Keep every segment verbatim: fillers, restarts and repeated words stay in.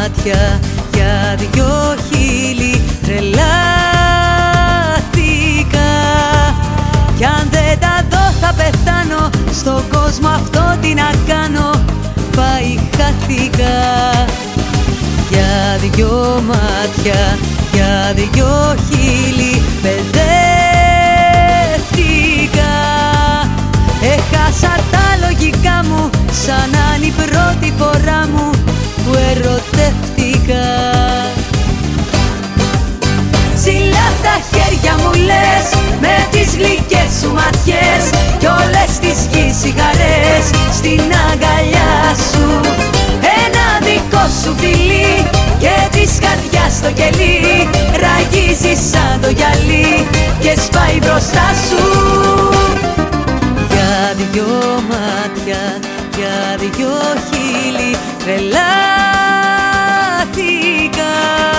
μάτια, για δυο χείλη τρελάθηκα. Κι αν δεν τα δω θα πεθάνω, στον κόσμο αυτό τι να κάνω, πάει χάθηκα. Για δυο μάτια, για δυο χείλη μπερδεύτηκα. Έχασα τα λογικά μου, σαν να είναι η πρώτη φορά μου που ερωτεύτηκα. Ψηλά τα χέρια μου λες, με τις γλυκές σου ματιές κι όλες τις γης σιγαρές στην αγκαλιά σου. Ένα δικό σου φιλί και της καρδιάς το κελί ραγίζει σαν το γυαλί και σπάει μπροστά σου. Για δυο μάτια, για δυο χείλη τρελάθηκα.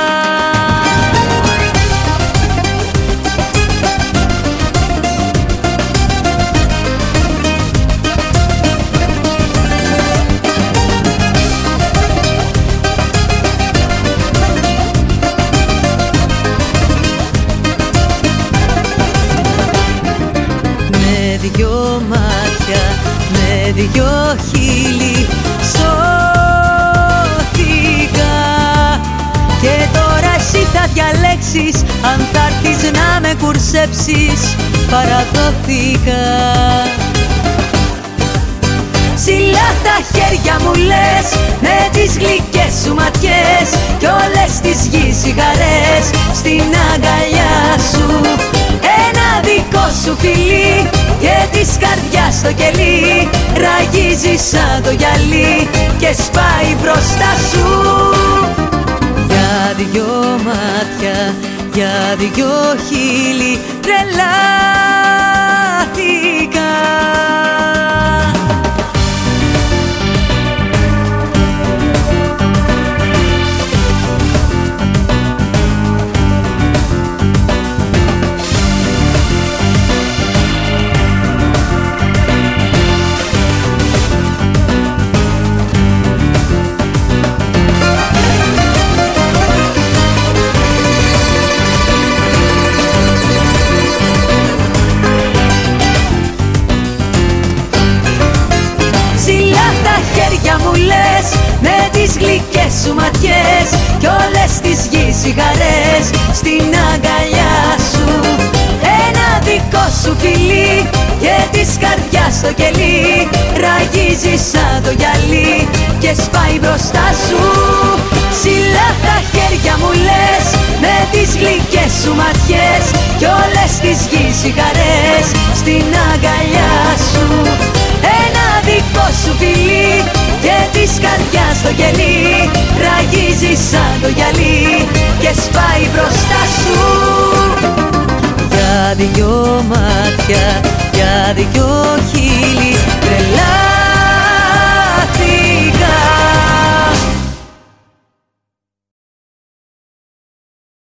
Δυο μάτια, με δυο χείλη σώθηκα. Και τώρα εσύ θα διαλέξεις αν θα έρθεις να με κουρσέψεις, παραδόθηκα. Ψηλά τα χέρια μου λες, με τις γλυκές σου ματιές κι όλες τις γης σιγαρές στην αγκαλιά σου. Ένα δικό σου φιλί και της καρδιάς το κελί ραγίζει σαν το γυαλί και σπάει μπροστά σου. Για δυο μάτια, για δυο χείλη τρελάθηκα. Μου λες, με τις γλυκές σου ματιές κι όλες τις γης σιγαρές στην αγκαλιά σου. Ένα δικό σου φιλί και της καρδιάς το κελί ραγίζει σαν το γυαλί και σπάει μπροστά σου. Ψηλά τα χέρια μου λες, με τις γλυκές σου ματιές κι όλες τις γης σιγαρές στην αγκαλιά σου. Ένα δικό σου φιλί και της καρδιάς το κελί ραγίζει σαν το γυαλί και σπάει μπροστά σου. Για δυο μάτια, για δυο χείλη